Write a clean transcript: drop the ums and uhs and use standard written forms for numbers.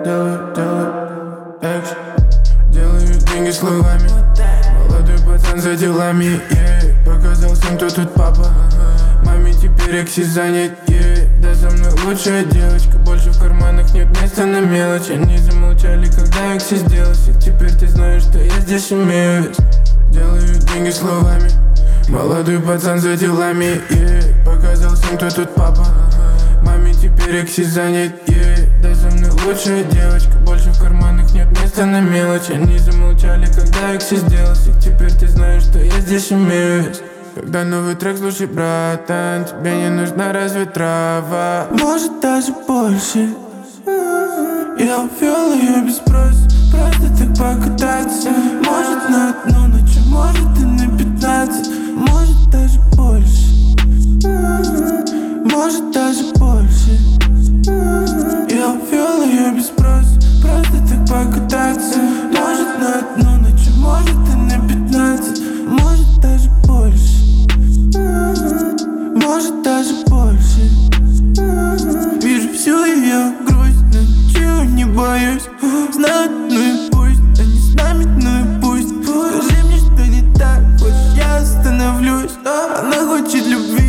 делаю экшн. Делаю деньги словами. Молодой пацан за делами, показал всем, кто тут папа. Маме теперь экси занят, да со мной лучшая девочка. Больше в карманах нет места на мелочь. Они замолчали, когда экси сделался. Теперь ты знаешь, что я здесь имею вес. Делаю деньги словами. Молодой пацан за делами, показал всем, кто тут папа. Маме теперь экси занят, да со мной лучшая девочка. Больше в карманах нет места на мелочь. Они замолчали, когда экси сделался. Теперь ты знаешь, что я здесь имею вес. Когда новый трек, слушай, братан, тебе не нужна разве трава? Может даже больше. Я увел ее без спроса, просто так покататься. Может на одну ночь, может и на 15. Может даже больше. Может даже больше. Я увел ее без спроса, просто так покататься. Может на одну ночь, может и на 15. Может даже больше. Может даже больше. Вижу всю ее грусть, но ничего не боюсь. Знают, ну и пусть, они с нами, ну и пусть. Скажи мне, что не так, хочешь, я остановлюсь. Она хочет любви.